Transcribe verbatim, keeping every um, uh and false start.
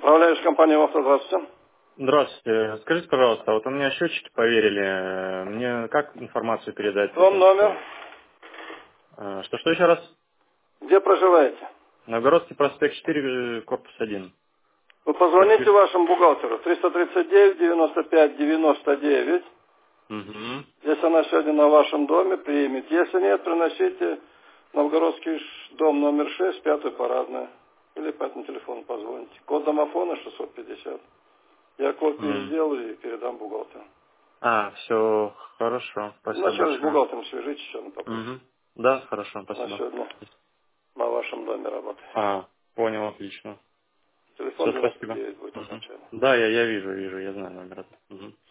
Управляешь компанией «Авто», здравствуйте. Здравствуйте. Скажите, пожалуйста, вот у меня счетчики поверили. Мне как информацию передать? Дом, номер. Э, Что-что еще раз? Где проживаете? Новгородский проспект четыре, корпус один. Вы позвоните вашему бухгалтеру. триста тридцать девять девяносто пять девяносто девять. Угу. Если она сегодня на вашем доме, примет. Если нет, приносите Новгородский ш- дом номер шесть, пятую парадную. Или по этому телефону позвоните. Код домофона шестьсот пятьдесят. Я копию М. сделаю и передам бухгалтеру. А, все хорошо. Спасибо Вначале с большое. бухгалтером свяжитесь, что он попросит. Угу. Да, хорошо, На спасибо. сегодня на вашем доме работает. А, понял, отлично. Телефон Все, девяносто спасибо. девять будет Мгм. окончание. Да, я, я вижу, вижу, я знаю номер. Угу.